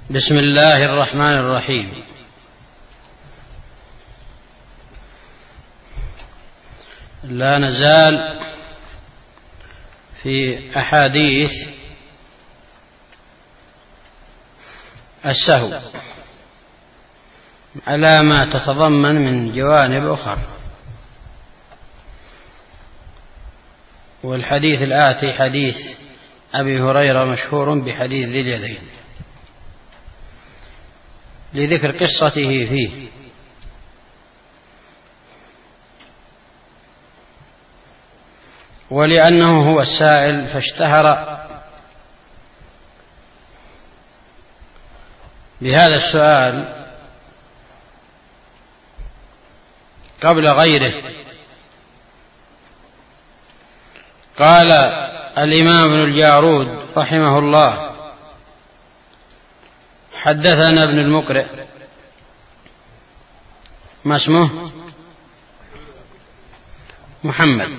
بسم الله الرحمن الرحيم. لا نزال في أحاديث السهو على ما تتضمن من جوانب أخرى، والحديث الآتي حديث أبي هريرة مشهور بحديث ذي اليدين لذكر قصته فيه. ولأنه هو السائل فاشتهر بهذا السؤال قبل غيره. قال الإمام ابن الجارود رحمه الله: حدثنا ابن المقرئ، ما اسمه؟ محمد.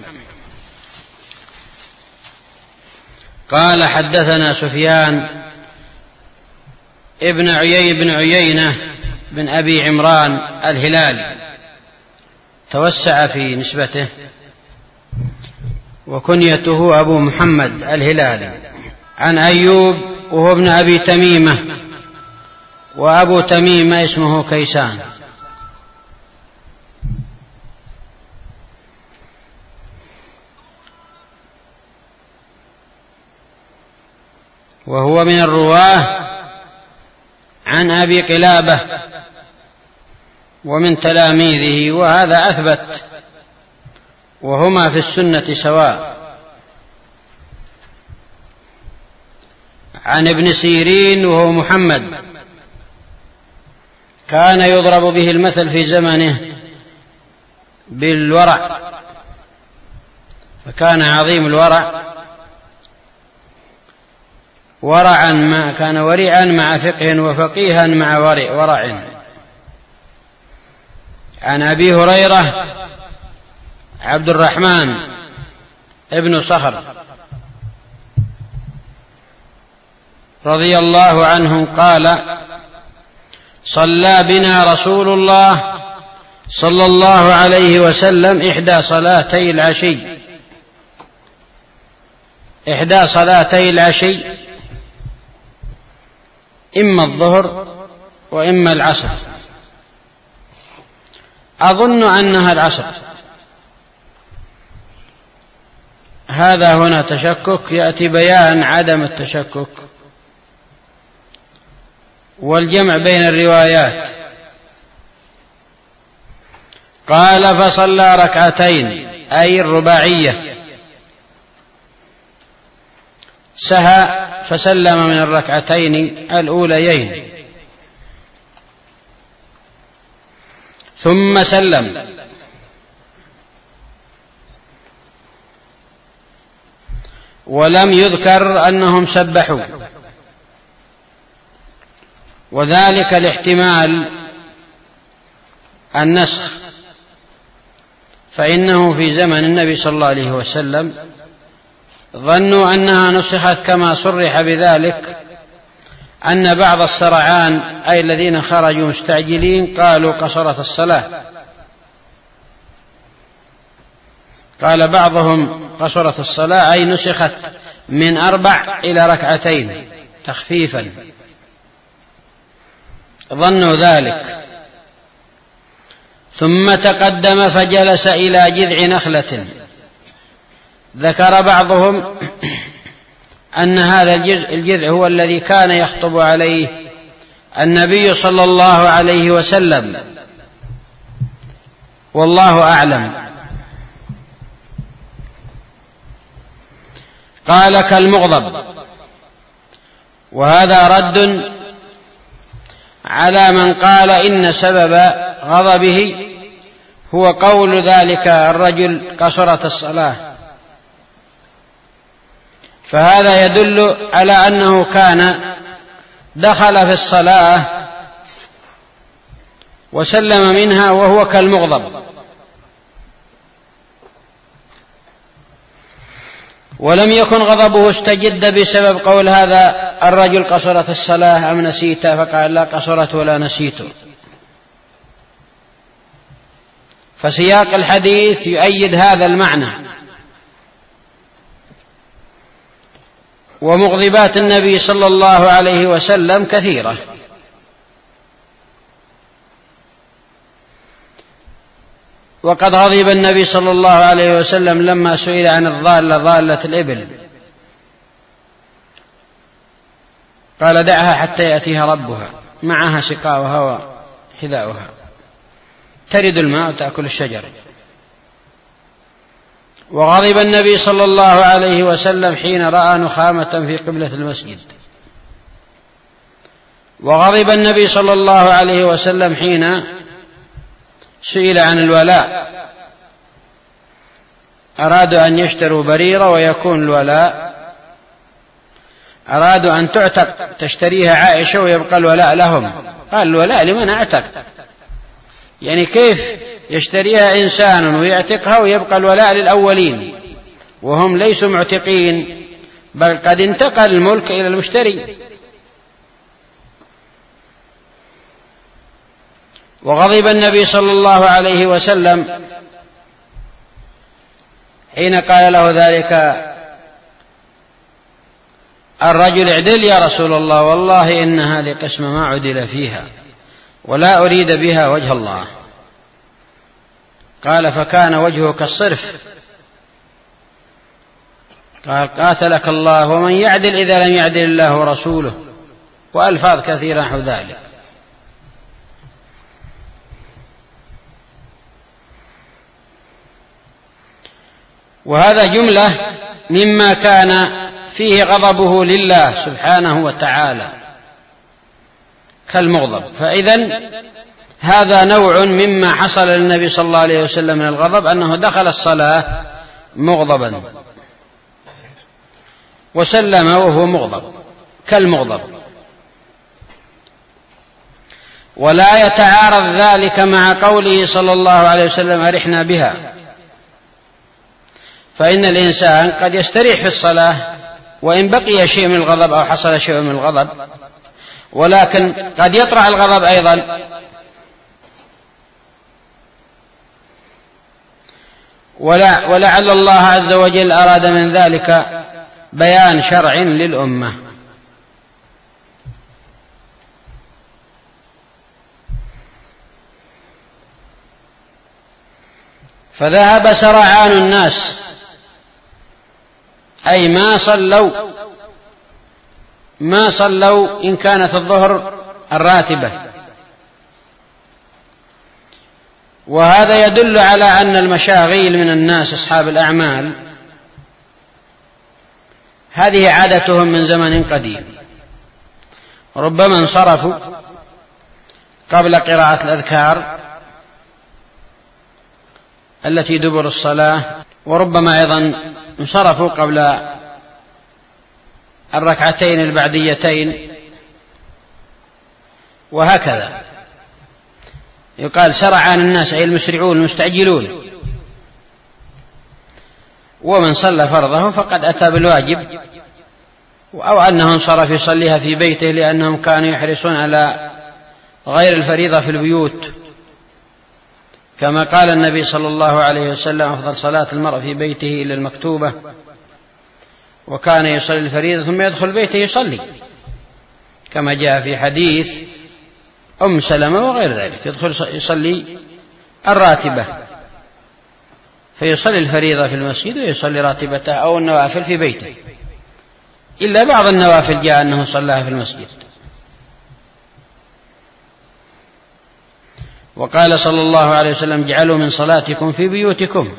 قال حدثنا سفيان ابن عيينة بن أبي عمران الهلالي، توسع في نسبته، وكنيته أبو محمد الهلالي، عن أيوب وهو ابن أبي تميمة، وأبو تميمة اسمه كيسان. وهو من الرواه عن أبي قلابة ومن تلاميذه، وهذا أثبت، وهما في السنة سواء. عن ابن سيرين وهو محمد، كان يضرب به المثل في زمنه بالورع، فكان عظيم الورع، ورعا ما كان ورعا مع فقه، وفقيها مع ورع. عن أبي هريرة عبد الرحمن ابن صخر رضي الله عنه قال: صلى بنا رسول الله صلى الله عليه وسلم إحدى صلاتي العشي، إما الظهر وإما العصر، أظن أنها العصر. هذا هنا تشكك، يأتي بيان عدم التشكك والجمع بين الروايات. قال: فصلى ركعتين، أي الرباعية، سهى فسلم من الركعتين الأوليين، ثم سلم، ولم يذكر أنهم سبحوا، وذلك لاحتمال النسخ، فإنه في زمن النبي صلى الله عليه وسلم ظنوا أنها نسخت، كما صرح بذلك أن بعض السرعان أي الذين خرجوا مستعجلين قالوا قصرت الصلاة. قال بعضهم قصرت الصلاة أي نسخت من 4 إلى 2 تخفيفا، ظنوا ذلك. ثم تقدم فجلس إلى جذع نخلة. ذكر بعضهم أن هذا الجذع هو الذي كان يخطب عليه النبي صلى الله عليه وسلم، والله أعلم. قال: كالمغضب، وهذا رد على من قال إن سبب غضبه هو قول ذلك الرجل قصرت الصلاة، فهذا يدل على أنه كان دخل في الصلاة وسلم منها وهو كالمغضب. ولم يكن غضبه استجد بسبب قول هذا الرجل قصرت الصلاة أم نسيت، فقال لا قصرت ولا نسيت. فسياق الحديث يؤيد هذا المعنى. ومغضبات النبي صلى الله عليه وسلم كثيرة، وقد غضب النبي صلى الله عليه وسلم لما سئل عن الضالة ضالة الإبل، قال دعها حتى يأتيها ربها معها سقاؤها وحذاؤها، ترد الماء وتأكل الشجر. وغضب النبي صلى الله عليه وسلم حين رأى نخامة في قبلة المسجد. وغضب النبي صلى الله عليه وسلم حين سئل عن الولاء، أرادوا أن يشتروا بريرة ويكون الولاء، أرادوا أن تعتق تشتريها عائشة ويبقى الولاء لهم، قال الولاء لمن اعتق، يعني كيف يشتريها إنسان ويعتقها ويبقى الولاء للأولين وهم ليسوا معتقين، بل قد انتقل الملك إلى المشتري. وغضب النبي صلى الله عليه وسلم حين قال له ذلك الرجل اعدل يا رسول الله، والله إن هذه قسمة ما عدل فيها ولا أريد بها وجه الله. قال فكان وجهه كالصرف، قال قاتلك الله ومن يعدل إذا لم يعدل الله ورسوله، وألفاظ كثيرة نحو ذلك. وهذا جملة مما كان فيه غضبه لله سبحانه وتعالى كالمغضب. فإذن هذا نوع مما حصل للنبي صلى الله عليه وسلم من الغضب، أنه دخل الصلاة مغضبا وسلم وهو مغضب كالمغضب. ولا يتعارض ذلك مع قوله صلى الله عليه وسلم أرحنا بها، فإن الإنسان قد يستريح في الصلاة وإن بقي شيء من الغضب أو حصل شيء من الغضب، ولكن قد يطرأ الغضب أيضا. ولعل الله عز وجل أراد من ذلك بيان شرع للأمة. فذهب سرعان الناس، أي ما صلوا إن كانت الظهر الراتبة. وهذا يدل على أن المشاغيل من الناس أصحاب الأعمال هذه عادتهم من زمن قديم، ربما انصرفوا قبل قراءة الأذكار التي دبر الصلاة، وربما أيضا انصرفوا قبل الركعتين البعديتين، وهكذا يقال سرعان الناس أي المسرعون المستعجلون. ومن صلى فرضه فقد أتى بالواجب، أو أنه انصرف يصليها في بيته لأنهم كانوا يحرصون على غير الفريضة في البيوت، كما قال النبي صلى الله عليه وسلم أفضل صلاة المرء في بيته إلا المكتوبة، وكان يصلي الفريضة ثم يدخل بيته يصلي، كما جاء في حديث أم سلمة وغير ذلك، يدخل يصلي الراتبة فيصلي الفريضة في المسجد ويصلي راتبته أو النوافل في بيته، إلا بعض النوافل جاء أنه صلاها في المسجد. وقال صلى الله عليه وسلم اجعلوا من صلاتكم في بيوتكم.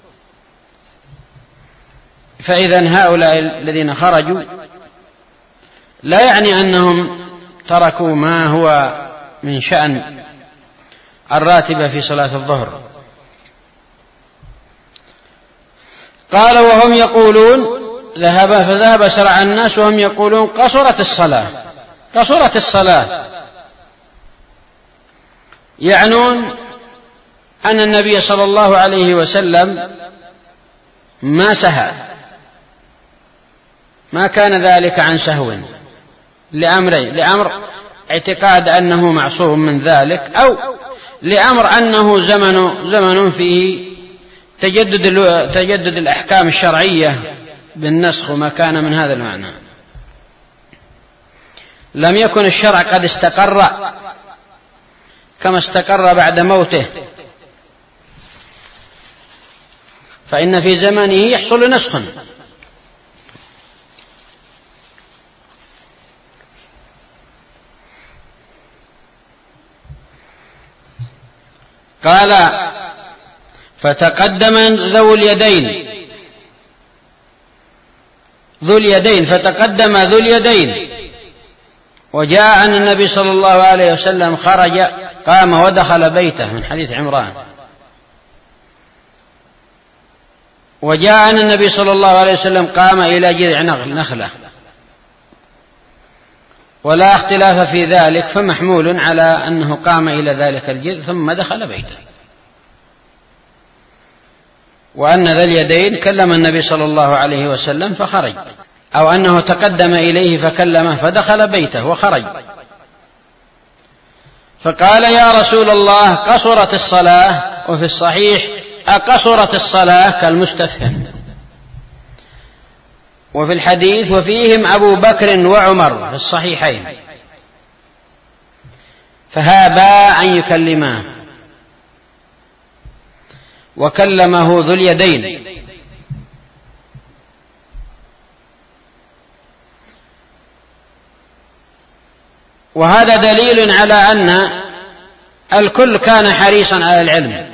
فإذا هؤلاء الذين خرجوا لا يعني أنهم تركوا ما هو من شأن الراتبة في صلاة الظهر. قال وهم يقولون فذهب سرع الناس وهم يقولون قصرت الصلاة، يعنون أن النبي صلى الله عليه وسلم ما سهى ما كان ذلك عن سهو لأمرين: لأمر اعتقاد أنه معصوم من ذلك، أو لأمر أنه زمن فيه تجدد الأحكام الشرعية بالنسخ وما كان من هذا المعنى. لم يكن الشرع قد استقر كما استقر بعد موته، فإن في زمنه يحصل نسخ. قال: فتقدم ذو اليدين فتقدم ذو اليدين، وجاء أن النبي صلى الله عليه وسلم خرج قام ودخل بيته، من حديث عمران. وجاء أن النبي صلى الله عليه وسلم قام إلى جذع نخلة، ولا اختلاف في ذلك، فمحمول على أنه قام إلى ذلك الجذع ثم دخل بيته. وأن ذا اليدين كلم النبي صلى الله عليه وسلم فخرج، أو أنه تقدم إليه فكلمه فدخل بيته وخرج، فقال: يا رسول الله، قصرت الصلاة؟ وفي الصحيح: أقصرت الصلاة؟ كالمستفهم. وفي الحديث: وفيهم أبو بكر وعمر، في الصحيحين، فهابا أن يكلماه، وكلمه ذو اليدين. وهذا دليل على أن الكل كان حريصا على العلم،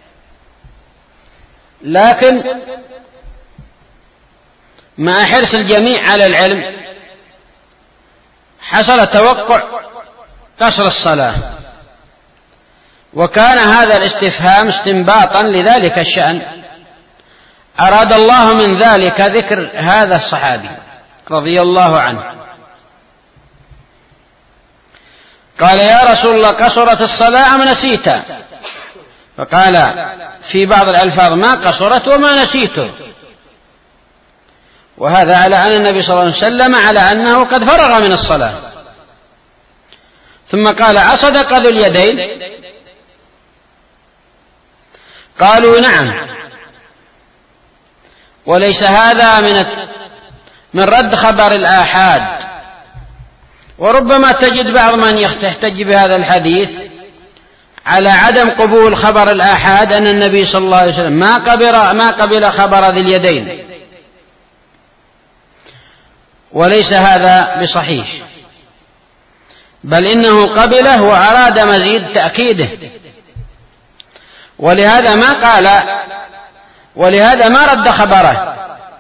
لكن مع حرص الجميع على العلم حصل توقع قصر الصلاة، وكان هذا الاستفهام استنباطا لذلك الشأن. أراد الله من ذلك ذكر هذا الصحابي رضي الله عنه. قال: يا رسول الله، قصرت الصلاة أم نسيت؟ فقال في بعض الألفاظ: ما قصرت وما نسيته. وهذا على أن النبي صلى الله عليه وسلم على أنه قد فرغ من الصلاة. ثم قال: أصدق ذو اليدين؟ قالوا: نعم. وليس هذا من رد خبر الآحاد. وربما تجد بعض من يحتج بهذا الحديث على عدم قبول خبر الآحاد أن النبي صلى الله عليه وسلم ما قبل خبر ذي اليدين، وليس هذا بصحيح، بل إنه قبله وأراد مزيد تأكيده، ولهذا ما رد خبره،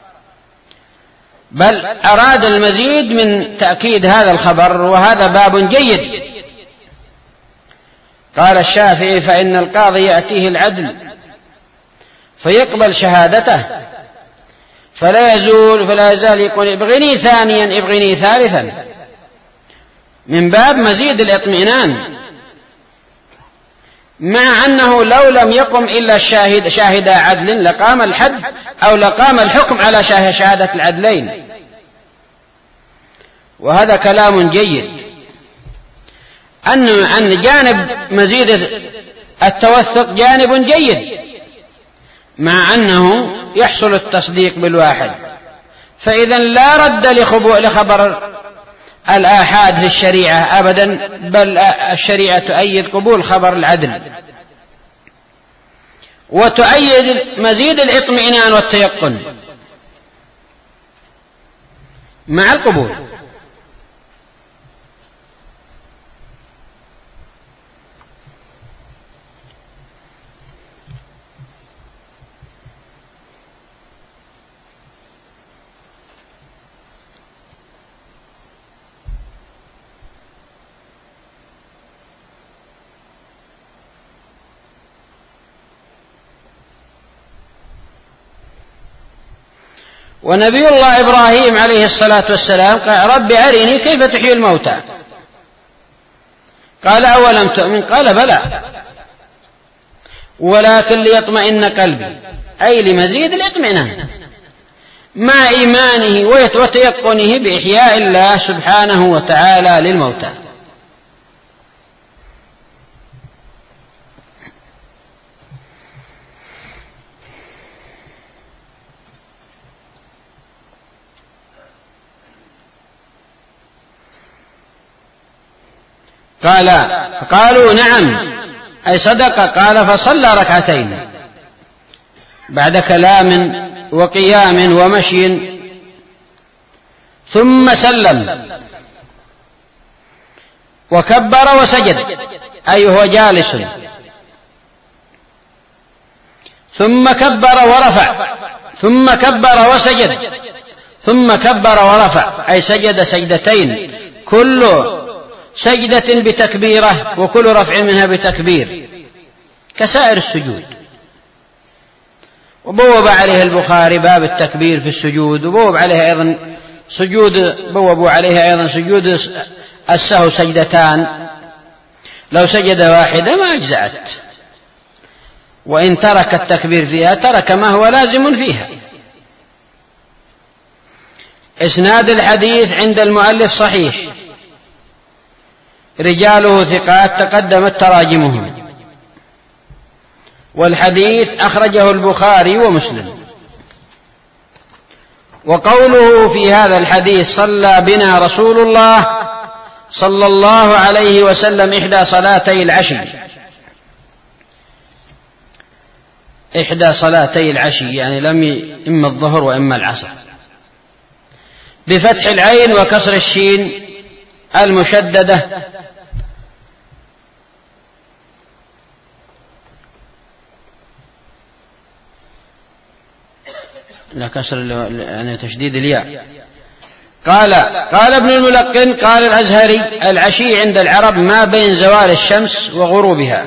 بل أراد المزيد من تأكيد هذا الخبر، وهذا باب جيد. قال الشافعي: فإن القاضي يأتيه العدل فيقبل شهادته، فلا يزال يقول: ابغني ثانيا، ابغني ثالثا، من باب مزيد الإطمئنان، مع أنه لو لم يقم إلا شاهد عدل لقام الحد أو لقام الحكم على شهادة العدلين. وهذا كلام جيد، أن جانب مزيد التوثق جانب جيد، مع أنه يحصل التصديق بالواحد. فإذا لا رد لخبر الآحاد في الشريعة أبدا، بل الشريعة تؤيد قبول خبر العدل، وتؤيد مزيد الاطمئنان والتيقن مع القبول. ونبي الله إبراهيم عليه الصلاة والسلام قال: رب أرني كيف تحيي الموتى. قال: أولم تؤمن؟ قال: بلى، ولكن ليطمئن قلبي، أي لمزيد الاطمئنان، مع إيمانه وتيقنه بإحياء الله سبحانه وتعالى للموتى. قالوا نعم أي صدق. قال فصلى ركعتين بعد كلام وقيام ومشي ثم سلم وكبر وسجد أي هو جالس، ثم كبر ورفع، ثم كبر وسجد، ثم كبر ورفع أي سجد سجدتين، كل سجدة بتكبيرة وكل رفع منها بتكبير كسائر السجود. وبوب عليه البخاري باب التكبير في السجود، وبوب عليه أيضا بوبوا عليه أيضا سجود السهو سجدتان، لو سجد واحدة ما أجزأت، وإن ترك التكبير فيها ترك ما هو لازم فيها. إسناد الحديث عند المؤلف صحيح، رجاله ثقات تقدمت تراجمهم، والحديث أخرجه البخاري ومسلم. وقوله في هذا الحديث صلى بنا رسول الله صلى الله عليه وسلم إحدى صلاتي العشي، إحدى صلاتي العشي يعني إما الظهر وإما العصر، بفتح العين وكسر الشين المشددة، لا كسر يعني تشديد الياء. قال ابن الملقن قال الأزهري العشي عند العرب ما بين زوال الشمس وغروبها.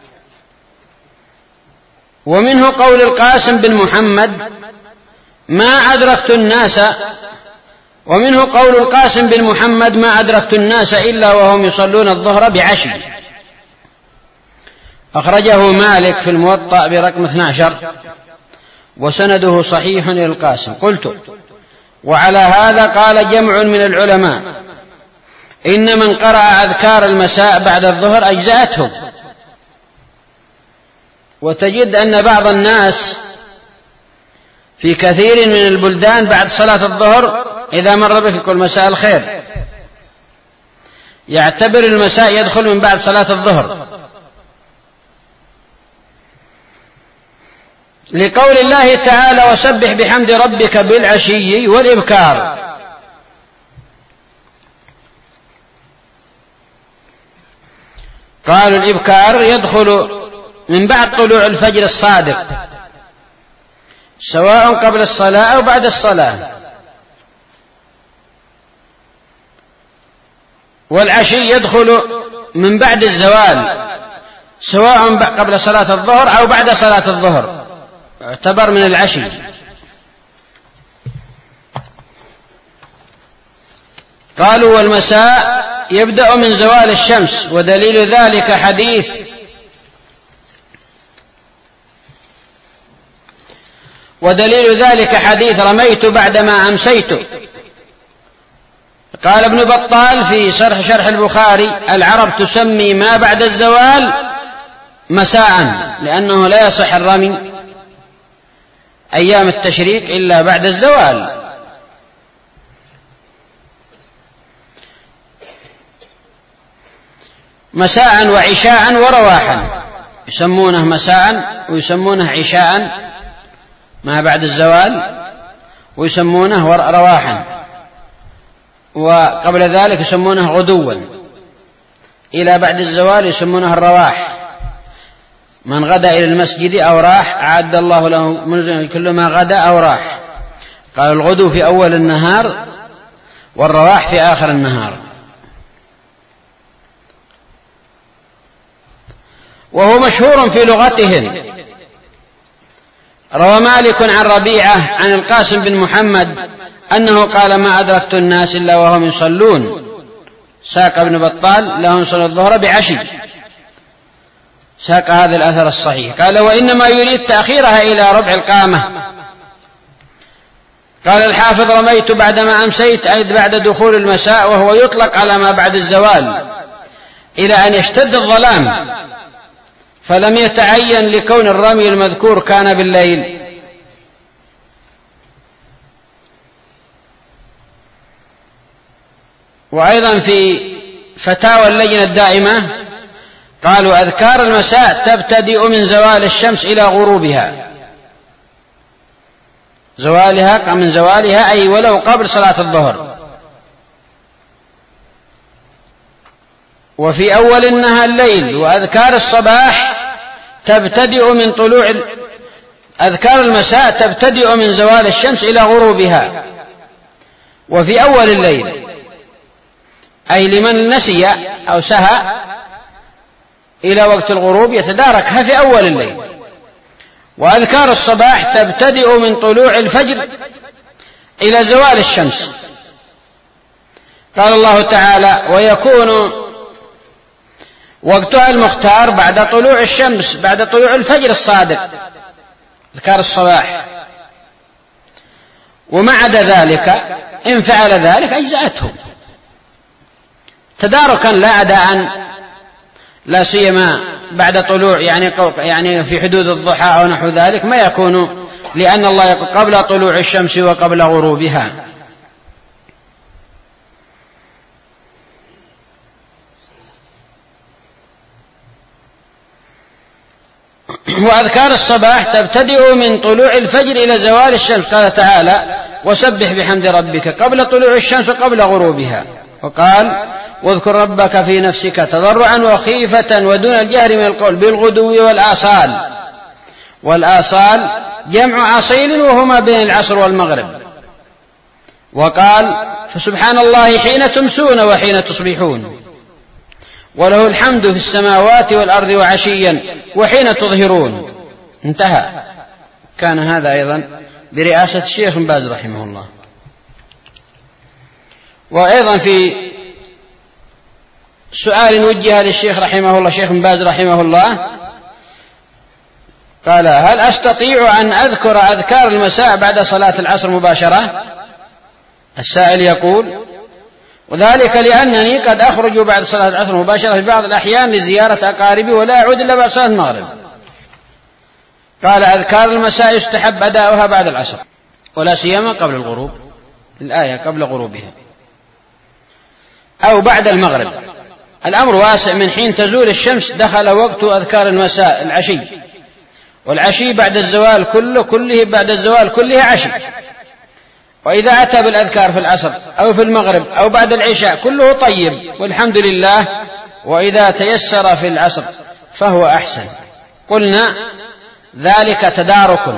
ومنه قول القاسم بن محمد ما أدركت الناس، ومنه قول القاسم بن محمد ما أدركت الناس إلا وهم يصلون الظهر بعشي، أخرجه مالك في الموطأ برقم 12 وسنده صحيح للقاسم. قلت وعلى هذا قال جمع من العلماء إن من قرأ أذكار المساء بعد الظهر أجزأته. وتجد أن بعض الناس في كثير من البلدان بعد صلاة الظهر إذا مر بك يقول مساء الخير، يعتبر المساء يدخل من بعد صلاة الظهر، لقول الله تعالى وسبح بحمد ربك بالعشي والإبكار. قالوا الإبكار يدخل من بعد طلوع الفجر الصادق سواء قبل الصلاة أو بعد الصلاة، والعشي يدخل من بعد الزوال سواء قبل صلاة الظهر أو بعد صلاة الظهر، يعتبر من العشي. قالوا والمساء يبدأ من زوال الشمس، ودليل ذلك حديث رميت بعدما أمسيت. قال ابن بطال في شرح البخاري العرب تسمي ما بعد الزوال مساء لأنه لا يصح الرمي أيام التشريق إلا بعد الزوال. مساء وعشاء ورواحا، يسمونه مساء ويسمونه عشاء ما بعد الزوال، ويسمونه رواحا، وقبل ذلك يسمونه غدوا، إلى بعد الزوال يسمونه الرواح. من غدا إلى المسجد أو راح أعد الله له منزلا كل ما غدا أو راح. قال الغدو في أول النهار والرواح في آخر النهار. وهو مشهور في لغتهم. روى مالك عن ربيعة عن القاسم بن محمد أنه قال ما أدركت الناس إلا وهم يصلون. ساق ابن بطال لهم صلاة الظهر بعشي، ساق هذا الأثر الصحيح. قال وإنما يريد تأخيرها إلى ربع القامة. قال الحافظ: رميت بعدما أمسيت، أي بعد دخول المساء، وهو يطلق على ما بعد الزوال إلى أن يشتد الظلام، فلم يتعين لكون الرمي المذكور كان بالليل. وأيضا في فتاوى اللجنة الدائمة قالوا: أذكار المساء تبتدئ من زوال الشمس إلى غروبها، زوالها من زوالها أي ولو قبل صلاة الظهر. وفي أول النهار الليل. وأذكار الصباح تبتدئ من أذكار المساء تبتدئ من زوال الشمس إلى غروبها، وفي أول الليل، أي لمن نسي أو سهى إلى وقت الغروب يتداركها في أول الليل. وأذكار الصباح تبتدئ من طلوع الفجر إلى زوال الشمس. قال الله تعالى: ويكون وقتها المختار بعد طلوع الشمس، بعد طلوع الفجر الصادق، أذكار الصباح. وما عدا ذلك إن فعل ذلك أجزأته تداركا لا أداء، لا سيما بعد طلوع يعني في حدود الضحى أو نحو ذلك، ما يكون، لأن الله يقول: قبل طلوع الشمس وقبل غروبها. وأذكار الصباح تبتدئ من طلوع الفجر إلى زوال الشمس. قال تعالى: وسبح بحمد ربك قبل طلوع الشمس وقبل غروبها. وقال: واذكر ربك في نفسك تضرعا وخيفة ودون الجهر من القول بالغدو والآصال. والآصال جمع أصيل وهما بين العصر والمغرب. وقال: فسبحان الله حين تمسون وحين تصبحون، وله الحمد في السماوات والأرض وعشيا وحين تظهرون. انتهى. كان هذا أيضا برئاسة الشيخ بن باز رحمه الله. وأيضا في سؤال وجه للشيخ رحمه الله، الشيخ بن باز رحمه الله، قال: هل أستطيع أن أذكر أذكار المساء بعد صلاة العصر مباشرة؟ السائل يقول: وذلك لأنني قد أخرج بعد صلاة العصر مباشرة في بعض الأحيان لزيارة أقاربي ولا أعود إلا بعد صلاة المغرب. قال: أذكار المساء يستحب أداؤها بعد العصر، ولا سيما قبل الغروب، الآية قبل غروبها، أو بعد المغرب. الأمر واسع، من حين تزول الشمس دخل وقت أذكار المساء العشي، والعشي بعد الزوال كله بعد الزوال كله عشي. وإذا أتى بالأذكار في العصر أو في المغرب أو بعد العشاء كله طيب والحمد لله. وإذا تيسر في العصر فهو أحسن. قلنا ذلك تدارك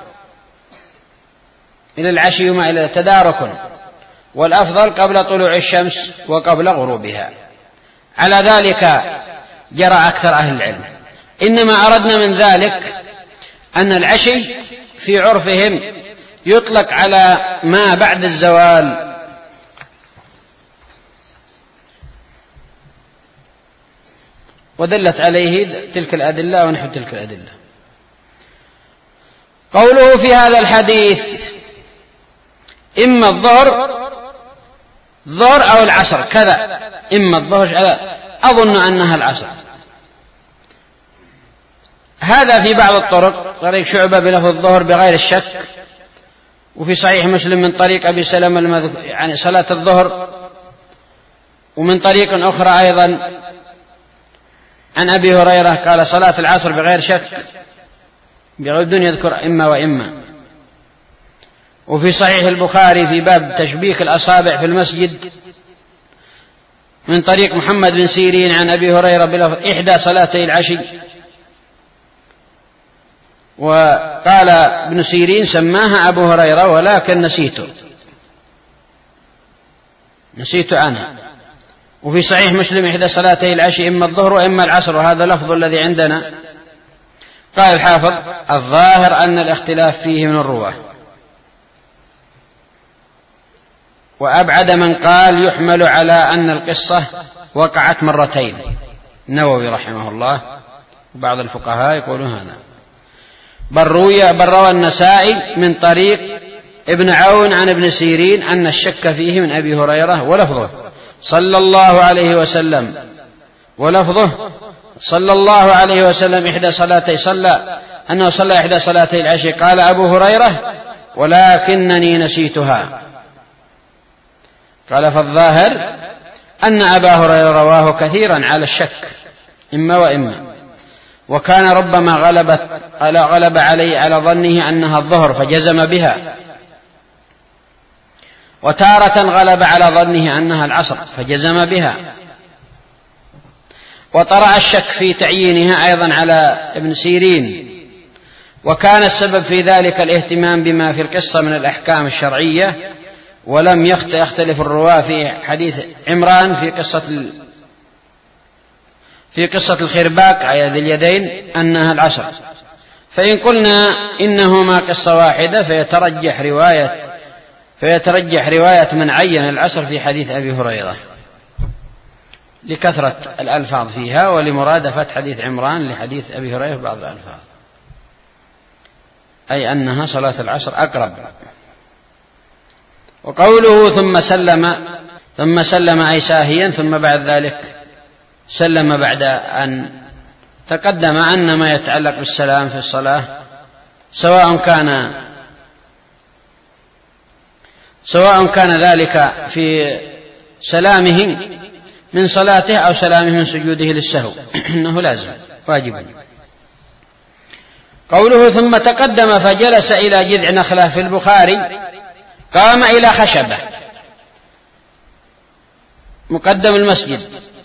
إلى العشي وما إلى تدارك، والأفضل قبل طلوع الشمس وقبل غروبها. على ذلك جرى أكثر أهل العلم. إنما أردنا من ذلك أن العشي في عرفهم يطلق على ما بعد الزوال، ودلت عليه تلك الأدلة ونحو تلك الأدلة. قوله في هذا الحديث: إما الظهر أو العصر كذا، إما الظهر أظن أنها العصر. هذا في بعض الطرق، طريق شعبة بلفظ الظهر بغير الشك، وفي صحيح مسلم من طريق أبي سلمة يعني صلاة الظهر، ومن طريق أخرى أيضا عن أبي هريرة قال صلاة العصر بغير شك، بدون يذكر إما وإما. وفي صحيح البخاري في باب تشبيك الأصابع في المسجد من طريق محمد بن سيرين عن أبي هريرة بلفظ إحدى صلاتي العشي. وقال ابن سيرين سماها أبو هريرة ولكن نسيت عنها. وفي صحيح مسلم إحدى صلاتي العشي إما الظهر وإما العصر، وهذا لفظ الذي عندنا. قال الحافظ: الظاهر أن الاختلاف فيه من الرواة، وأبعد من قال يحمل على أن القصة وقعت مرتين، النووي رحمه الله وبعض الفقهاء يقولون هذا. بل روى النسائي من طريق ابن عون عن ابن سيرين أن الشك فيه من أبي هريرة ولفظه صلى الله عليه وسلم أنه صلى إحدى صلاتي العشاء. قال أبو هريرة ولكنني نسيتها. قال فالظاهر أن أبا هريرة رواه كثيرا على الشك إما وإما، وكان ربما غلب عليه على ظنه أنها الظهر فجزم بها، وتارة غلب على ظنه أنها العصر فجزم بها، وطرأ الشك في تعيينها أيضا على ابن سيرين، وكان السبب في ذلك الاهتمام بما في القصة من الأحكام الشرعية، ولم يختلف الرواة في حديث عمران في قصة الخرباق أي ذي اليدين أنها العصر. فإن قلنا إنهما قصة واحدة فيترجح رواية من عين العصر في حديث أبي هريرة لكثرة الألفاظ فيها، ولمرادفة حديث عمران لحديث أبي هريرة بعض الألفاظ، أي أنها صلاة العصر أقرب. وقوله ثم سلم أي ساهيا، ثم بعد ذلك سلم بعد أن تقدم أن ما يتعلق بالسلام في الصلاة سواء كان ذلك في سلامه من صلاته أو سلامه من سجوده للسهو إنه لازم واجب. قوله ثم تقدم فجلس إلى جذع نخلة في البخاري قام إلى خشبة مقدم المسجد،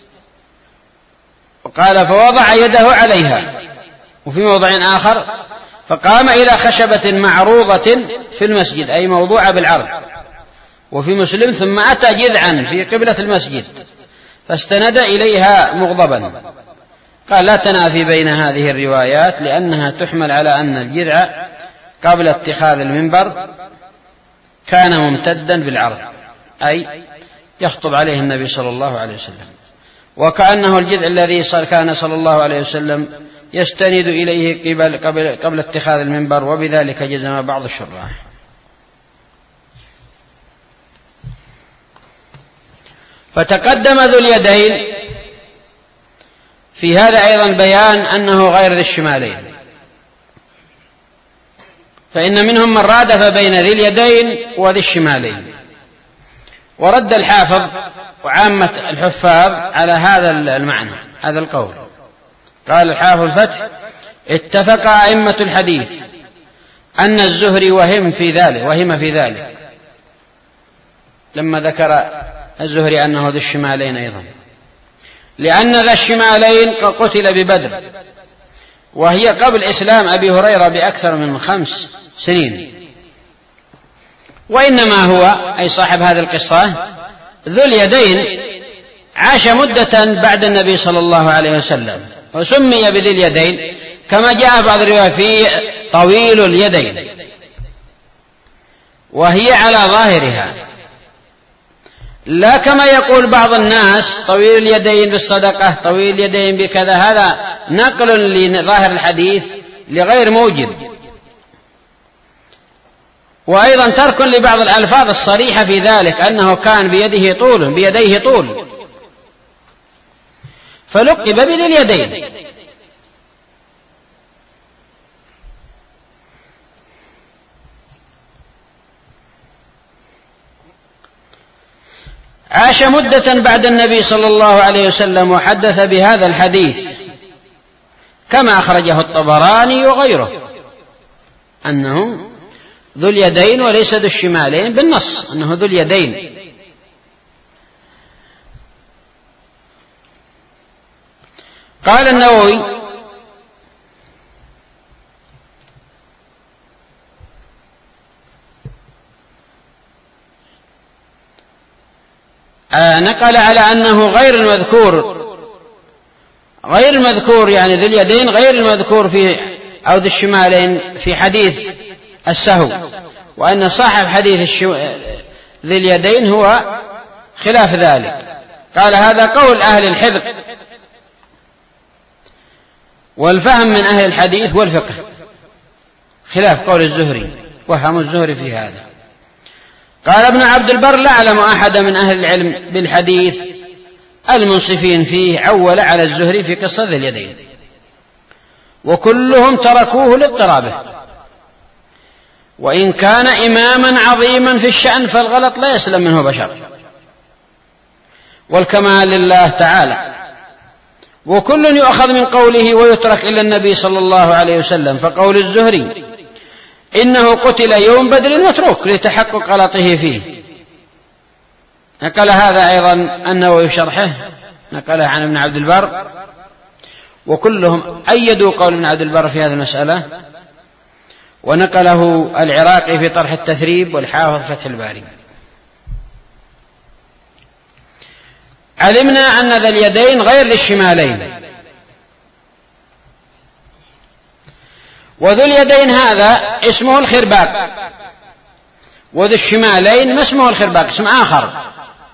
وقال فوضع يده عليها، وفي موضع آخر فقام إلى خشبة معروضة في المسجد أي موضوعة بالعرض. وفي مسلم ثم أتى جذعا في قبلة المسجد فاستند إليها مغضبا. قال لا تنافي بين هذه الروايات لأنها تحمل على أن الجذع قبل اتخاذ المنبر كان ممتدا بالعرض أي يخطب عليه النبي صلى الله عليه وسلم، وكأنه الجذع الذي كان صلى الله عليه وسلم يستند إليه قبل اتخاذ المنبر، وبذلك جزم بعض الشراح. فتقدم ذو اليدين في هذا أيضا بيان أنه غير ذي الشمالين، فإن منهم من رادف بين ذي اليدين وذي الشمالين، ورد الحافظ وعامة الحفاظ على هذا المعنى هذا القول. قال الحافظ الفتح اتفق أئمة الحديث أن الزهري وهم في ذلك لما ذكر الزهري أنه ذي الشمالين أيضا، لأن ذا الشمالين قتل ببدر، وهي قبل إسلام أبي هريرة بأكثر من 5 سنين، وإنما هو أي صاحب هذه القصة ذو اليدين عاش مدة بعد النبي صلى الله عليه وسلم، وسمي بذي اليدين كما جاء بعض الروايات في طويل اليدين، وهي على ظاهرها لا كما يقول بعض الناس طويل اليدين بالصدقة طويل اليدين بكذا، هذا نقل لظاهر الحديث لغير موجب، وأيضا ترك لبعض الألفاظ الصريحة في ذلك أنه كان بيديه طول فلقب بذي اليدين. عاش مدة بعد النبي صلى الله عليه وسلم وحدث بهذا الحديث كما أخرجه الطبراني وغيره أنه ذو اليدين وليس ذو الشمالين بالنص، أنه ذو اليدين. قال النووي نقل على أنه غير المذكور يعني ذو اليدين غير المذكور في أو ذو الشمالين في حديث السهو، وأن صاحب حديث ذي اليدين هو خلاف ذلك. قال هذا قول أهل الحذق والفهم من أهل الحديث والفقه، خلاف قول الزهري، وهم الزهري في هذا. قال ابن عبد البر: لا أعلم أحد من أهل العلم بالحديث المنصفين فيه عول على الزهري في قصة ذي اليدين، وكلهم تركوه لاضطرابه، وإن كان إماما عظيما في الشأن فالغلط لا يسلم منه بشر، والكمال لله تعالى، وكل يؤخذ من قوله ويترك إلا النبي صلى الله عليه وسلم. فقول الزهري إنه قتل يوم بدر متروك لتحقق غلطه فيه. نقل هذا أيضا النووي في شرحه، نقله عن ابن عبد البر، وكلهم أيدوا قول ابن عبد البر في هذه المسألة، ونقله العراقي في طرح التثريب والحافظ فتح الباري. علمنا أن ذا اليدين غير للشمالين، وذو اليدين هذا اسمه الخرباق، وذو الشمالين ما اسمه الخرباق، اسم آخر.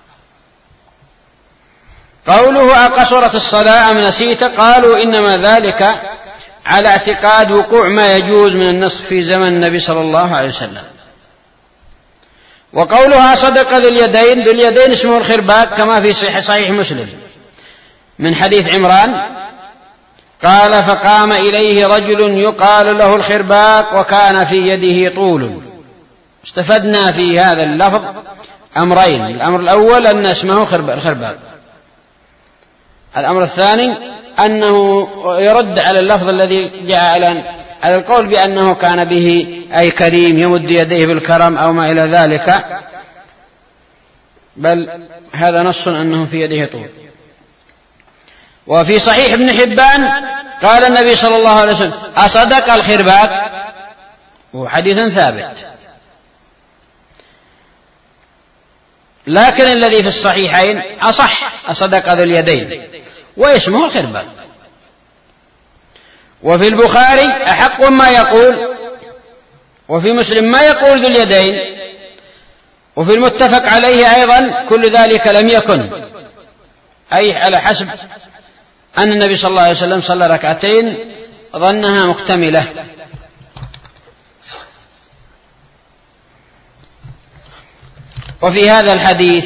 قوله أقصرت الصلاة أم نسيت، قالوا إنما ذلك على اعتقاد وقوع ما يجوز من النسخ في زمن النبي صلى الله عليه وسلم. وقولها صدق ذو اليدين، ذو اليدين اسمه الخرباق كما في صحيح مسلم من حديث عمران قال: فقام إليه رجل يقال له الخرباق وكان في يده طول. استفدنا في هذا اللفظ أمرين: الأمر الأول أن اسمه الخرباق، الأمر الثاني أنه يرد على اللفظ الذي جاء على القول بأنه كان به أي كريم يمد يديه بالكرم أو ما إلى ذلك، بل هذا نص أنه في يده طول. وفي صحيح ابن حبان قال النبي صلى الله عليه وسلم: أصدق الخرباق، وهو حديث ثابت. لكن الذي في الصحيحين أصح: أصدق ذو اليدين، واسمه الخرباق. وفي البخاري أحق ما يقول، وفي مسلم ما يقول ذو اليدين، وفي المتفق عليه أيضا كل ذلك لم يكن، أي على حسب أن النبي صلى الله عليه وسلم صلى ركعتين ظنها مكتملة. وفي هذا الحديث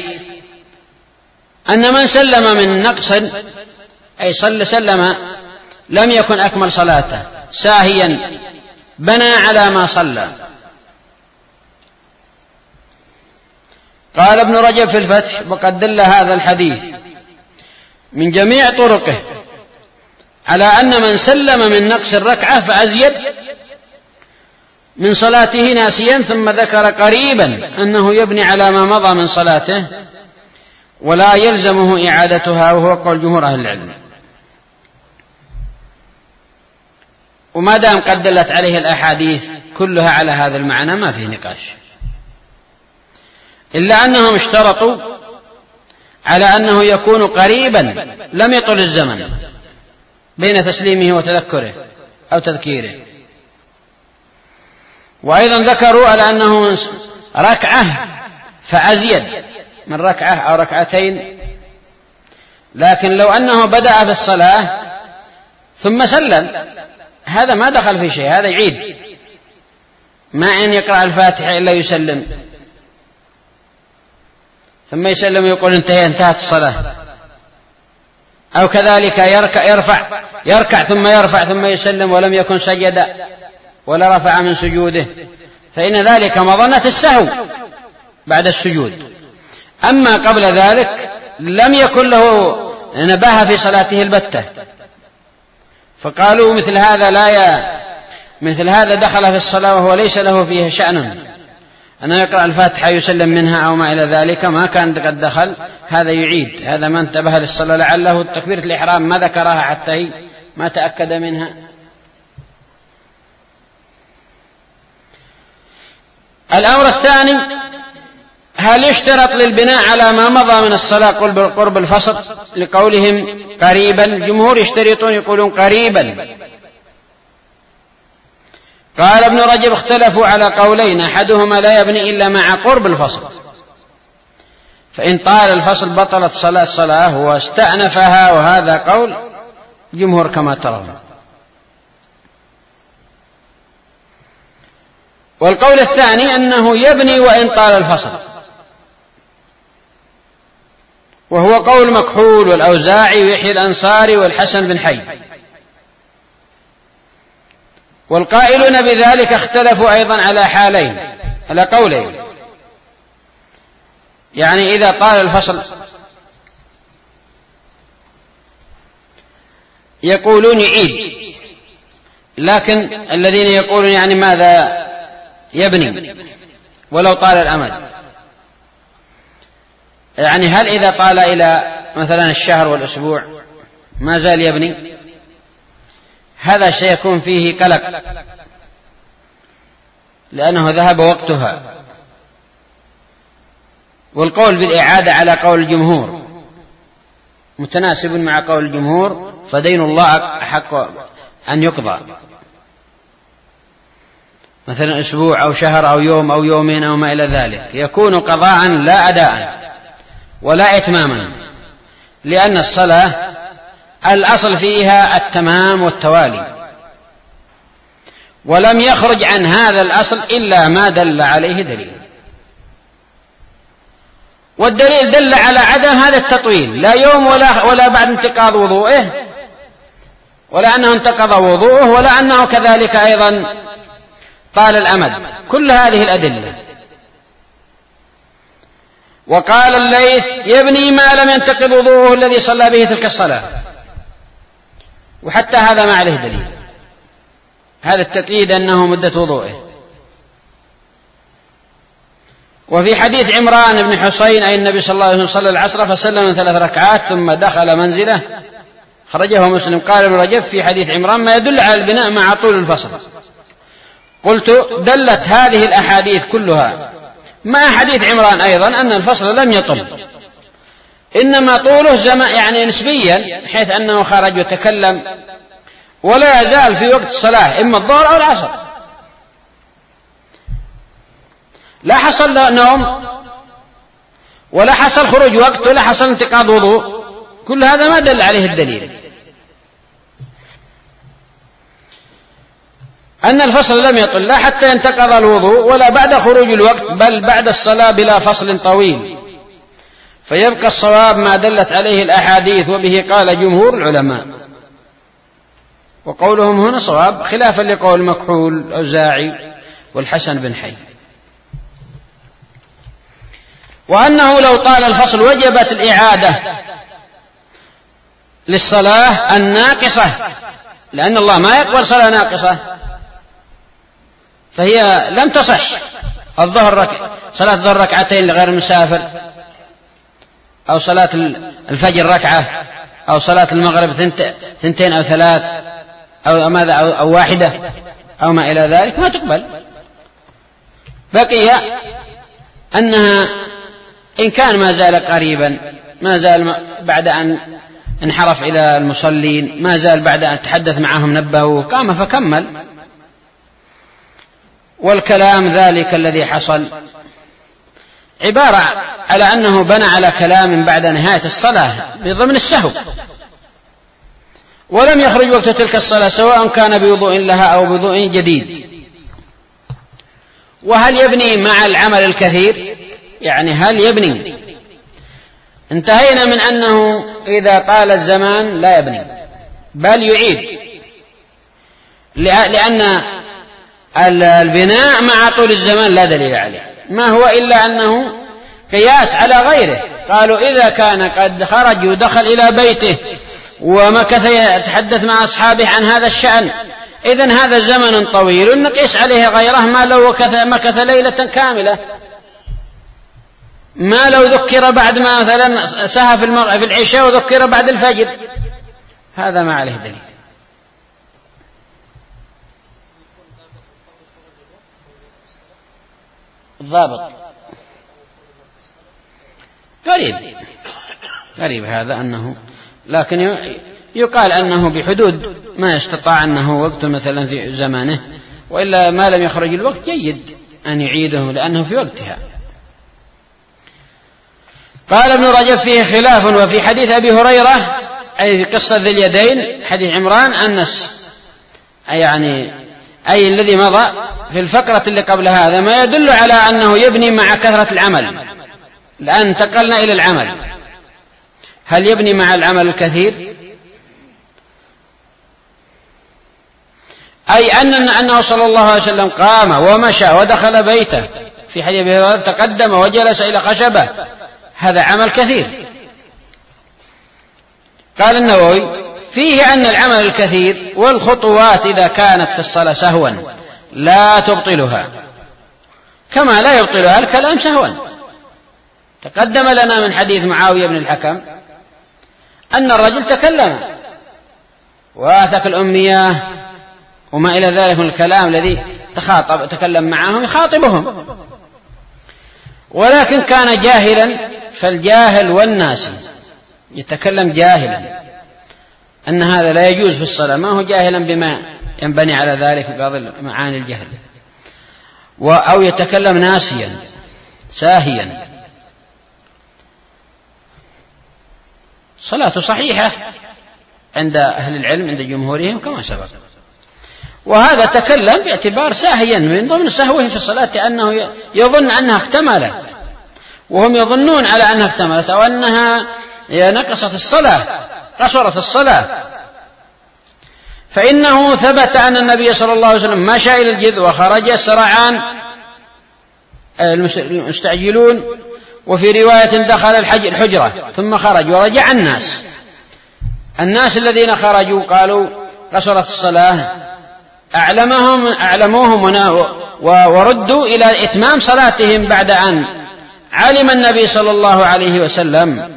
أن من سلم من نقص أي سلم لم يكن أكمل صلاته ساهيا بنى على ما صلى. قال ابن رجب في الفتح: وقد دل هذا الحديث من جميع طرقه على أن من سلم من نقص الركعة فأزيد من صلاته ناسيا، ثم ذكر قريبا أنه يبني على ما مضى من صلاته ولا يلزمه إعادتها، وهو قول جمهور أهل العلم. وما دام قد دلت عليه الأحاديث كلها على هذا المعنى ما فيه نقاش، إلا أنهم اشترطوا على أنه يكون قريبا لم يطل الزمن بين تسليمه وتذكره أو تذكيره. وأيضا ذكروا على أنه ركعة فأزيد من ركعة أو ركعتين، لكن لو أنه بدأ في الصلاة ثم سلم هذا ما دخل في شيء، هذا يعيد، ما أن يقرأ الفاتحة إلا يسلم ثم يسلم ويقول انتهت الصلاة، أو كذلك يركع ثم يرفع ثم يسلم ولم يكن سجد ولا رفع من سجوده، فإن ذلك مظنة السهو بعد السجود. أما قبل ذلك لم يكن له نباهة في صلاته البتة، فقالوا مثل هذا دخل في الصلاة وهو ليس له فيه شأن أن يقرأ الفاتحة يسلم منها أو ما إلى ذلك، ما كان قد دخل، هذا يعيد، هذا ما انتبه للصلاة، لعله تكبيرة الإحرام ما ذكرها حتى ما تأكد منها. الأمر الثاني: هل يشترط للبناء على ما مضى من الصلاة قرب الفصل؟ لقولهم قريبا، الجمهور يشترطون يقولون قريبا. قال ابن رجب: اختلفوا على قولين، أحدهما لا يبني إلا مع قرب الفصل، فإن طال الفصل بطلت الصلاة واستأنفها، وهذا قول جمهور كما ترون. والقول الثاني أنه يبني وإن طال الفصل، وهو قول مكحول والأوزاعي ويحيى الأنصاري والحسن بن حي. والقائلون بذلك اختلفوا أيضا على حالين، على قولين، يعني إذا طال الفصل يقولون يعيد، لكن الذين يقولون يعني ماذا يبني ولو طال الأمد، يعني هل إذا طال إلى مثلا الشهر والأسبوع ما زال يبني؟ هذا سيكون فيه قلق لأنه ذهب وقتها. والقول بالإعادة على قول الجمهور متناسب مع قول الجمهور، فدين الله أحق أن يقضى، مثلا أسبوع أو شهر أو يوم أو يومين أو ما إلى ذلك، يكون قضاء لا أداء ولا إتماما، لأن الصلاة الأصل فيها التمام والتوالي، ولم يخرج عن هذا الأصل إلا ما دل عليه دليل، والدليل دل على عدم هذا التطويل، لا يوم ولا بعد انتقاض وضوءه، ولا أنه انتقض وضوءه، ولا أنه كذلك أيضا طال الأمد، كل هذه الأدلة. وقال الليث يبني ما لم ينتقض وضوءه الذي صلى به تلك الصلاة، وحتى هذا ما عليه دليل، هذا التقييد أنه مدة وضوءه. وفي حديث عمران بن حسين أي النبي صلى الله عليه وسلم صلى العصر فسلم 3 ركعات ثم دخل منزله، خرجه مسلم. قال ابن رجب في حديث عمران ما يدل على البناء مع طول الفصل. قلت دلت هذه الأحاديث كلها مع حديث عمران أيضا أن الفصل لم يطل، إنما طوله يعني نسبيا، حيث أنه خرج وتكلم ولا يزال في وقت الصلاة إما الظهر أو العصر، لا حصل نوم ولا حصل خروج وقت ولا حصل انتقاض وضوء، كل هذا ما دل عليه الدليل. أن الفصل لم يطل لا حتى ينتقض الوضوء ولا بعد خروج الوقت، بل بعد الصلاة بلا فصل طويل، فيبقى الصواب ما دلت عليه الأحاديث، وبه قال جمهور العلماء، وقولهم هنا صواب خلافا لقول مكحول الأوزاعي والحسن بن حي. وأنه لو طال الفصل وجبت الإعادة للصلاة الناقصة، لأن الله ما يقبل صلاة ناقصة، فهي لم تصح. صلاة الظهر ركعتين لغير المسافر، أو صلاة الفجر ركعة، أو صلاة المغرب 2 أو 3 أو ماذا أو 1 أو ما إلى ذلك، ما تقبل. بقي أنها إن كان ما زال قريبا، ما زال بعد أن انحرف إلى المصلين، ما زال بعد أن تحدث معهم نبهوا قام فكمل، والكلام ذلك الذي حصل عبارة على أنه بنى على كلام بعد نهاية الصلاة بضمن السهو، ولم يخرج وقت تلك الصلاة سواء كان بوضوء لها أو بوضوء جديد. وهل يبني مع العمل الكثير؟ يعني هل يبني؟ انتهينا من أنه إذا طال الزمان لا يبني بل يعيد، لأن البناء مع طول الزمان لا دليل عليه، ما هو إلا أنه قياس على غيره. قالوا إذا كان قد خرج ودخل إلى بيته ومكث يتحدث مع أصحابه عن هذا الشأن، إذن هذا زمن طويل نقيس عليه غيره، ما لو مكث ليلة كاملة، ما لو ذكر بعد ما مثلا سهى في العشاء وذكر بعد الفجر، هذا ما عليه دليل. الضابط قريب هذا أنه، لكن يقال أنه بحدود ما يستطاع أنه وقت مثلا في زمانه، وإلا ما لم يخرج الوقت جيد أن يعيده لأنه في وقتها. قال ابن رجب فيه خلاف. وفي حديث أبي هريرة أي في قصة ذي اليدين حديث عمران أنس أي الذي مضى في الفقرة اللي قبل هذا ما يدل على أنه يبني مع كثرة العمل، الآن انتقلنا إلى العمل، هل يبني مع العمل الكثير؟ أي أنه صلى الله عليه وسلم قام ومشى ودخل بيته، في حديث أبي هريرة تقدم وجلس إلى خشبة، هذا عمل كثير. قال النووي فيه أن العمل الكثير والخطوات إذا كانت في الصلاة سهوا لا تبطلها، كما لا يبطلها الكلام سهوا. تقدم لنا من حديث معاوية بن الحكم أن الرجل تكلم وآثك الأمية وما إلى ذلك من الكلام الذي تكلم معهم يخاطبهم، ولكن كان جاهلا، فالجاهل والناسي يتكلم جاهلا أن هذا لا يجوز في الصلاة، ما هو جاهلا بما ينبني على ذلك في بعض معاني الجهل، أو يتكلم ناسيا ساهيا. صلاته صحيحة عند أهل العلم عند جمهورهم كما سبق، وهذا تكلم باعتبار ساهيا من ضمن سهوه في الصلاة أنه يظن أنها اكتملت، وهم يظنون على أنها اكتملت أو أنها نقصت الصلاة، قصرت الصلاة. فإنه ثبت أن النبي صلى الله عليه وسلم مشى إلى الجذع وخرج سرعان المستعجلون، وفي رواية دخل الحجرة ثم خرج ورجع الناس الذين خرجوا قالوا قصرت الصلاة، أعلموهم وردوا إلى إتمام صلاتهم بعد أن علم النبي صلى الله عليه وسلم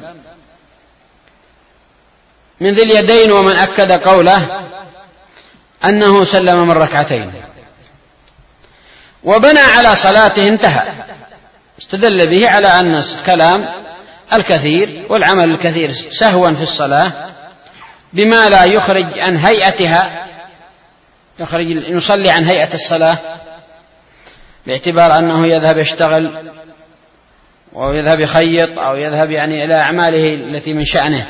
من ذي اليدين ومن أكد قوله أنه سلم من ركعتين وبنى على صلاته انتهى. استدل به على أن الكلام الكثير والعمل الكثير سهوا في الصلاة بما لا يخرج عن هيئتها، يصلي عن هيئة الصلاة باعتبار أنه يذهب يشتغل أو يذهب يخيط أو يذهب إلى أعماله التي من شأنه.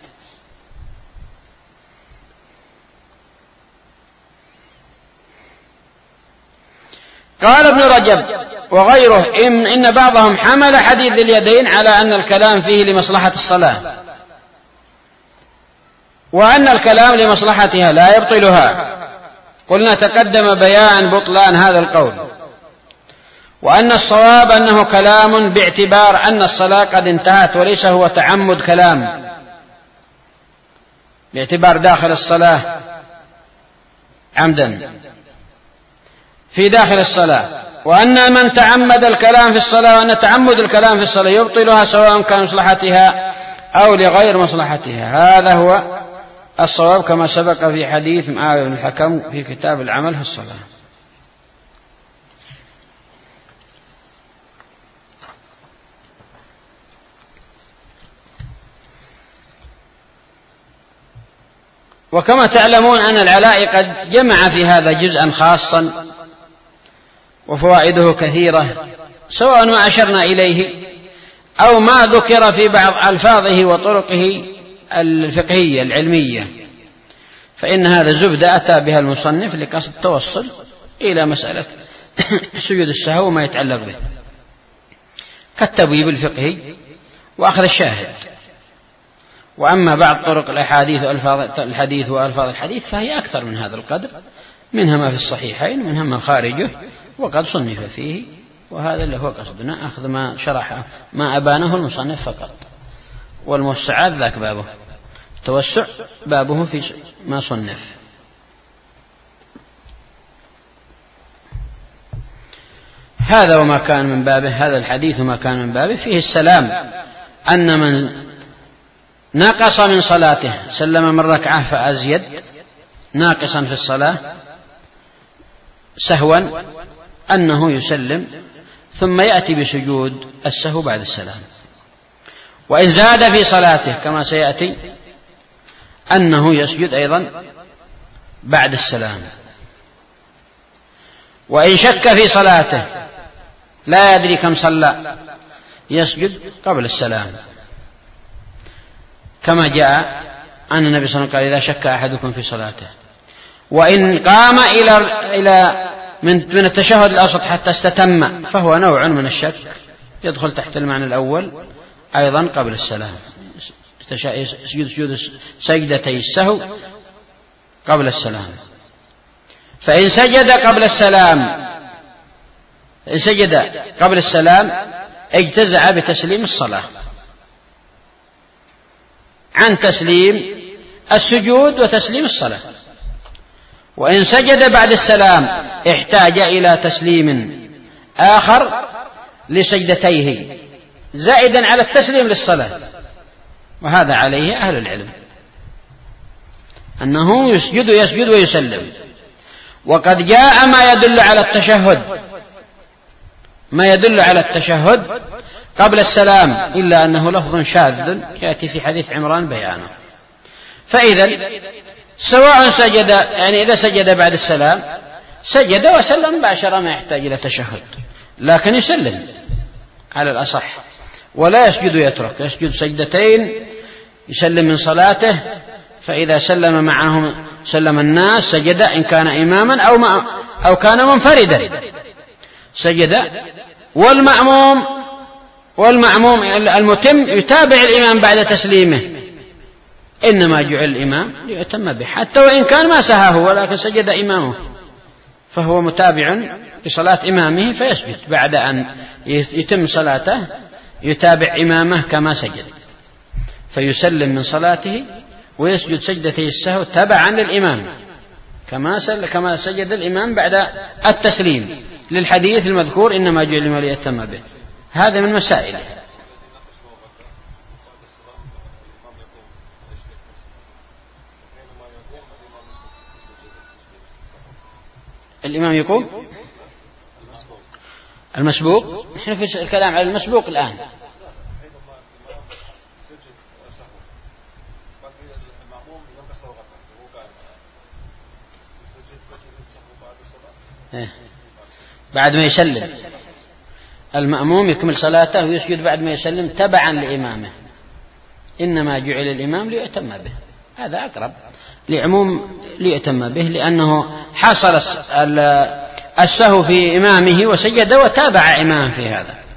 قال ابن رجب وغيره إن بعضهم حمل حديث اليدين على أن الكلام فيه لمصلحة الصلاة، وأن الكلام لمصلحتها لا يبطلها. قلنا تقدم بيان بطلان هذا القول، وأن الصواب أنه كلام باعتبار أن الصلاة قد انتهت، وليس هو تعمد كلام باعتبار داخل الصلاة عمدا في داخل الصلاة، وأن من تعمد الكلام في الصلاة وأن تعمد الكلام في الصلاة يبطلها سواء كان مصلحتها أو لغير مصلحتها. هذا هو الصواب كما سبق في حديث معاوية بن الحكم في كتاب العمل في الصلاة. وكما تعلمون أن العلاء قد جمع في هذا جزءا خاصا وفوائده كثيرة، سواء ما أشرنا إليه أو ما ذكر في بعض ألفاظه وطرقه الفقهية العلمية، فإن هذا زبدة أتى بها المصنف لقصد التوصل إلى مسألة سجود السهو وما يتعلق به كالتبويب الفقهي وأخذ الشاهد. وأما بعض طرق الأحاديث وألفاظ الحديث فهي أكثر من هذا القدر، منها ما في الصحيحين منها ما خارجه وقد صنف فيه، وهذا اللي هو قصدنا أخذ ما شرحه ما أبانه المصنف فقط، والموسعات ذاك بابه، التوسع بابه في ما صنف. هذا وما كان من بابه، هذا الحديث وما كان من بابه فيه السلام، أن من نقص من صلاته سلم من ركعة فأزيد ناقصا في الصلاة سهوا أنه يسلم ثم يأتي بسجود السهو بعد السلام، وإن زاد في صلاته كما سيأتي أنه يسجد أيضا بعد السلام، وإن شك في صلاته لا يدري كم صلى يسجد قبل السلام، كما جاء أن النبي صلى الله عليه وسلم قال إذا شك أحدكم في صلاته، وإن قام إلى من التشهد الأوسط حتى استتم فهو نوع من الشك يدخل تحت المعنى الأول أيضا قبل السلام، يسجد سجدتي السهو قبل السلام. فإن سجد قبل السلام اجتزع بتسليم الصلاة عن تسليم السجود وتسليم الصلاة. وإن سجد بعد السلام احتاج إلى تسليم آخر لسجدتيه زائدا على التسليم للصلاة، وهذا عليه أهل العلم أنه يسجد ويسلم. وقد جاء ما يدل على التشهد قبل السلام، إلا أنه لفظ شاذ يأتي في حديث عمران بيانه. فإذا سواء سجد، يعني إذا سجد بعد السلام سجد وسلم مباشرة ما يحتاج إلى تشهد، لكن يسلم على الأصح ولا يسجد يترك، يسجد سجدتين يسلم من صلاته. فإذا سلم معهم سلم الناس سجد إن كان إماما أو كان منفردا سجد. والمأموم المتم يتابع الإمام بعد تسليمه، إنما جعل الإمام ليؤتم به، حتى وإن كان ما سهاه ولكن سجد إمامه فهو متابع لصلاة إمامه فيسجد بعد أن يتم صلاته، يتابع إمامه كما سجد فيسلم من صلاته ويسجد سجدتي السهو تبعا للإمام كما سجد الإمام بعد التسليم، للحديث المذكور إنما جعل الإمام ليؤتم به. هذا من مسائله. الإمام يقوم المسبوق، نحن في الكلام على المسبوق الآن. بعد ما يسلم المأموم يكمل صلاته ويسجد بعد ما يسلم تبعا لإمامه، إنما جعل الإمام ليؤتم به، هذا أقرب لعموم ليؤتم به، لأنه حصل السهو في إمامه وسجد وتابع إمامه في هذا.